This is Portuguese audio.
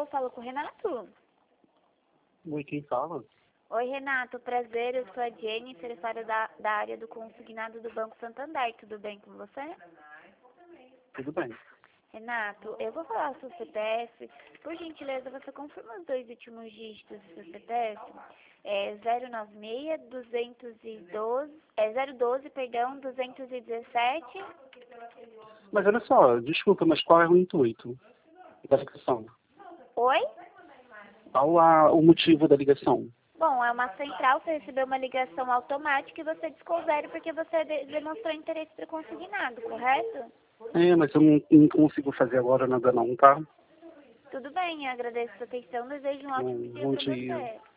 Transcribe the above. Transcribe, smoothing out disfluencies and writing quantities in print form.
falo com o Renato? Oi, quem fala? Oi, Renato, prazer, eu sou a Jenny, secretária da área do consignado do Banco Santander, tudo bem com você? Tudo bem. Renato, eu vou falar o seu CPF, por gentileza, você confirma os 2 últimos dígitos do seu CPF? É 096-212, 012, perdão, 217. Mas olha só, desculpa, mas qual é o intuito da ligação? Oi? Qual o motivo da ligação? Bom, é uma central, você recebeu uma ligação automática e você discou zero porque você demonstrou interesse para consignado, correto? Mas eu não consigo fazer agora nada não, tá? Tudo bem, eu agradeço a sua atenção, desejo um ótimo dia Bom para dia. você.